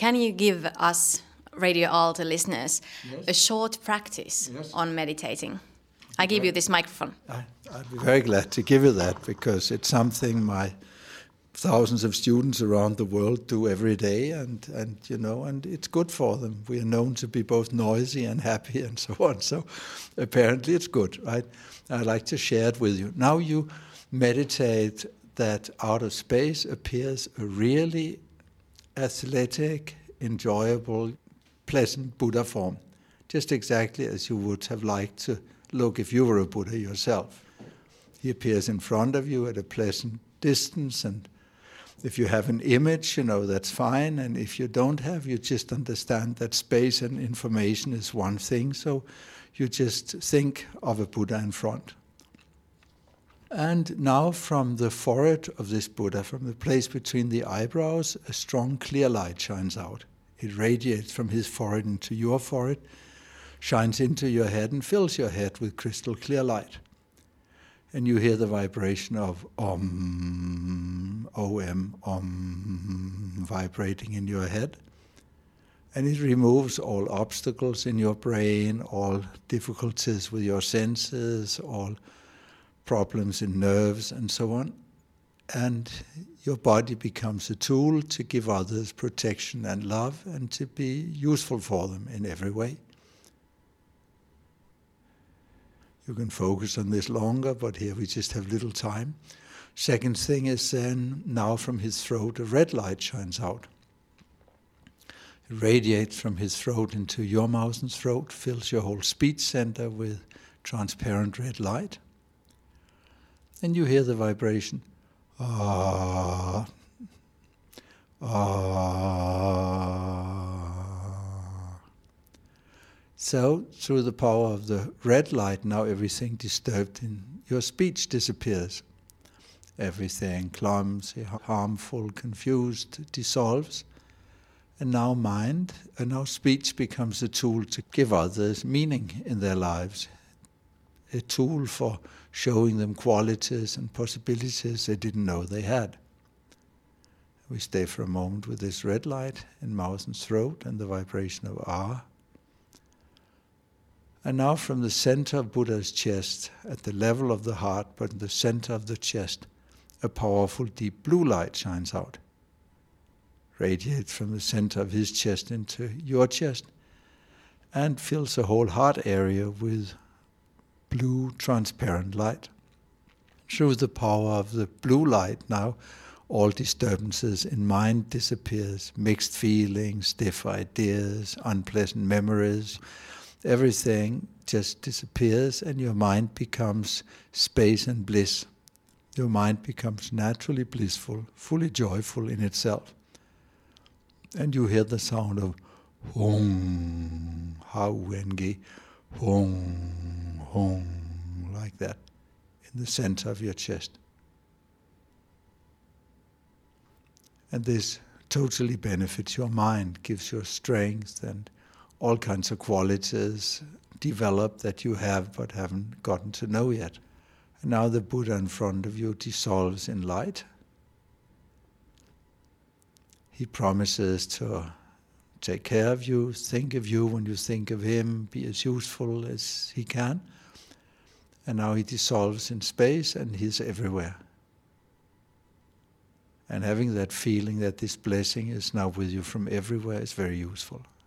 can you give us, Radio Aalto listeners, Yes. a short practice Yes. on meditating? I give you this microphone. I'd be very glad to give you that, because it's something my thousands of students around the world do every day, and it's good for them. We are known to be both noisy and happy and so on, so apparently it's good, right? I'd like to share it with you. Now you meditate that out of space appears a really athletic, enjoyable, pleasant Buddha form, just exactly as you would have liked to look if you were a Buddha yourself. He appears in front of you at a pleasant distance, and if you have an image, that's fine, and if you don't have, you just understand that space and information is one thing, so you just think of a Buddha in front. And now from the forehead of this Buddha, from the place between the eyebrows, a strong clear light shines out. It radiates from his forehead into your forehead, shines into your head and fills your head with crystal clear light. And you hear the vibration of Om, O-M, Om, vibrating in your head. And it removes all obstacles in your brain, all difficulties with your senses, all problems in nerves and so on. And your body becomes a tool to give others protection and love and to be useful for them in every way. You can focus on this longer, but here we just have little time. Second thing is then, now from his throat a red light shines out. It radiates from his throat into your mouth and throat, fills your whole speech center with transparent red light. And you hear the vibration, ah, ah. So, through the power of the red light, now everything disturbed in your speech disappears. Everything clumsy, harmful, confused dissolves. And now speech becomes a tool to give others meaning in their lives. A tool for showing them qualities and possibilities they didn't know they had. We stay for a moment with this red light in mouth and throat and the vibration of ah. And now from the center of Buddha's chest, at the level of the heart, but in the center of the chest, a powerful deep blue light shines out. Radiates from the center of his chest into your chest and fills the whole heart area with blue transparent light. Through the power of the blue light now, all disturbances in mind disappears, mixed feelings, stiff ideas, unpleasant memories, everything just disappears and your mind becomes space and bliss. Your mind becomes naturally blissful, fully joyful in itself. And you hear the sound of Hong, Ha-U-N-G, Hong, Hong, like that, in the center of your chest. And this totally benefits your mind, gives you strength and all kinds of qualities develop that you have but haven't gotten to know yet. And now the Buddha in front of you dissolves in light. He promises to take care of you, think of you when you think of him, be as useful as he can. And now he dissolves in space and he's everywhere. And having that feeling that this blessing is now with you from everywhere is very useful.